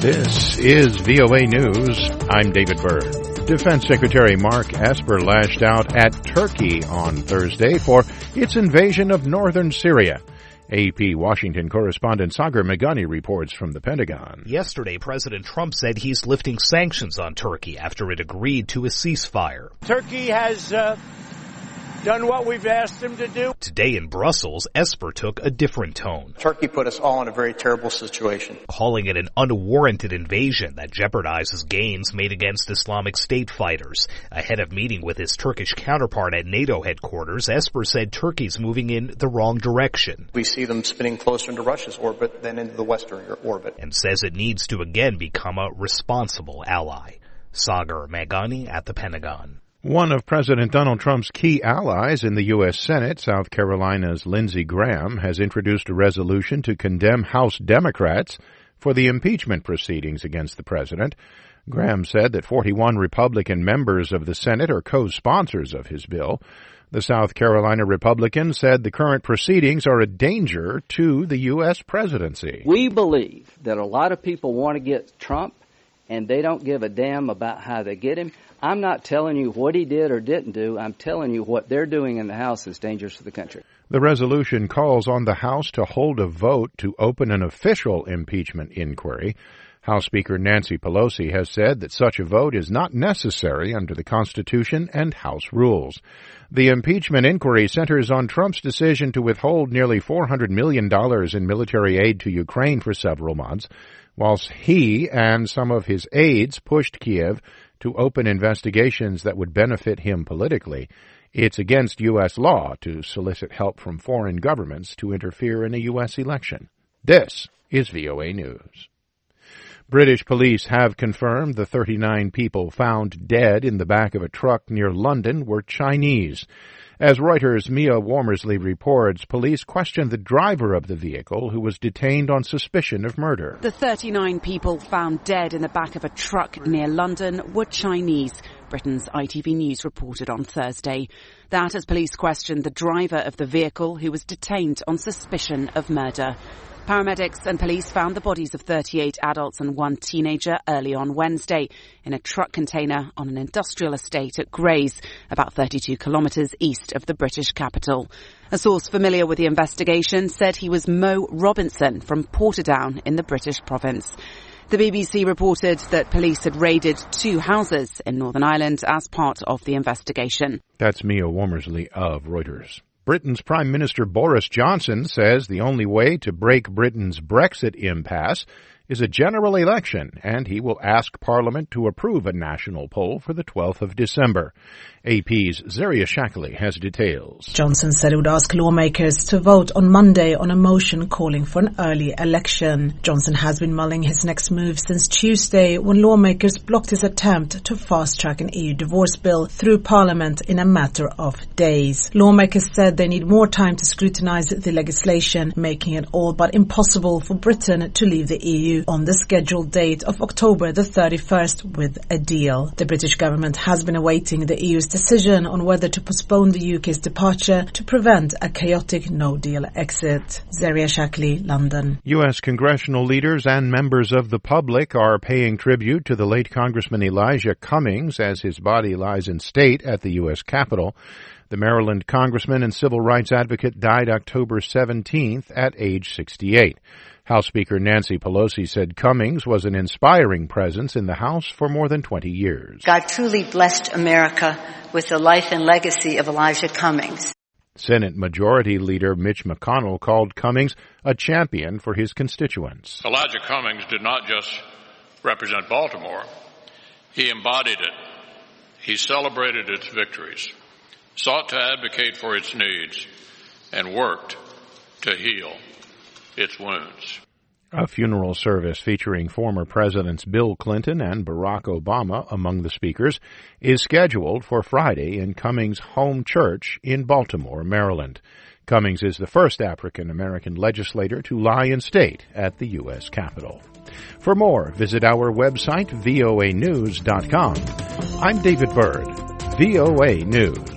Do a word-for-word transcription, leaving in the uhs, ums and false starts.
This is V O A News. I'm David Byrd. Defense Secretary Mark Esper lashed out at Turkey on Thursday for its invasion of northern Syria. A P Washington correspondent Sagar Meghani reports from the Pentagon. Yesterday, President Trump said he's lifting sanctions on Turkey after it agreed to a ceasefire. Turkey has uh, done what we've asked them to do. Today in Brussels, Esper took a different tone. Turkey put us all in a very terrible situation, calling it an unwarranted invasion that jeopardizes gains made against Islamic State fighters. Ahead of meeting with his Turkish counterpart at NATO headquarters, Esper said Turkey's moving in the wrong direction. We see them spinning closer into Russia's orbit than into the Western orbit. And says it needs to again become a responsible ally. Sagar Meghani at the Pentagon. One of President Donald Trump's key allies in the U S Senate, South Carolina's Lindsey Graham, has introduced a resolution to condemn House Democrats for the impeachment proceedings against the president. Graham said that forty-one Republican members of the Senate are co-sponsors of his bill. The South Carolina Republican said the current proceedings are a danger to the U S presidency. We believe that a lot of people want to get Trump, and they don't give a damn about how they get him. I'm not telling you what he did or didn't do. I'm telling you what they're doing in the House is dangerous to the country. The resolution calls on the House to hold a vote to open an official impeachment inquiry. House Speaker Nancy Pelosi has said that such a vote is not necessary under the Constitution and House rules. The impeachment inquiry centers on Trump's decision to withhold nearly four hundred million dollars in military aid to Ukraine for several months, whilst he and some of his aides pushed Kiev to open investigations that would benefit him politically. It's against U S law to solicit help from foreign governments to interfere in a U S election. This is V O A News. British police have confirmed the thirty-nine people found dead in the back of a truck near London were Chinese. As Reuters' Mia Wormersley reports, police questioned the driver of the vehicle, who was detained on suspicion of murder. The thirty-nine people found dead in the back of a truck near London were Chinese, Britain's I T V News reported on Thursday. That as police questioned the driver of the vehicle, who was detained on suspicion of murder. Paramedics and police found the bodies of thirty-eight adults and one teenager early on Wednesday in a truck container on an industrial estate at Grays, about thirty-two kilometres east of the British capital. A source familiar with the investigation said he was Mo Robinson from Portadown in the British province. The B B C reported that police had raided two houses in Northern Ireland as part of the investigation. That's Mia Wormersley of Reuters. Britain's Prime Minister Boris Johnson says the only way to break Britain's Brexit impasse is a general election, and he will ask Parliament to approve a national poll for the twelfth of December. A P's Zaria Shackley has details. Johnson said he would ask lawmakers to vote on Monday on a motion calling for an early election. Johnson has been mulling his next move since Tuesday, when lawmakers blocked his attempt to fast-track an E U divorce bill through Parliament in a matter of days. Lawmakers said they need more time to scrutinise the legislation, making it all but impossible for Britain to leave the E U on the scheduled date of October the thirty-first with a deal. The British government has been awaiting the E U's decision on whether to postpone the U K's departure to prevent a chaotic no-deal exit. Zaria Shackley, London. U S congressional leaders and members of the public are paying tribute to the late Congressman Elijah Cummings as his body lies in state at the U S Capitol. The Maryland congressman and civil rights advocate died October seventeenth at age sixty-eight. House Speaker Nancy Pelosi said Cummings was an inspiring presence in the House for more than twenty years. God truly blessed America with the life and legacy of Elijah Cummings. Senate Majority Leader Mitch McConnell called Cummings a champion for his constituents. Elijah Cummings did not just represent Baltimore. He embodied it. He celebrated its victories, sought to advocate for its needs, and worked to heal its wounds. A funeral service featuring former Presidents Bill Clinton and Barack Obama among the speakers is scheduled for Friday in Cummings' home church in Baltimore, Maryland. Cummings is the first African-American legislator to lie in state at the U S Capitol. For more, visit our website, V O A news dot com. I'm David Byrd, V O A News.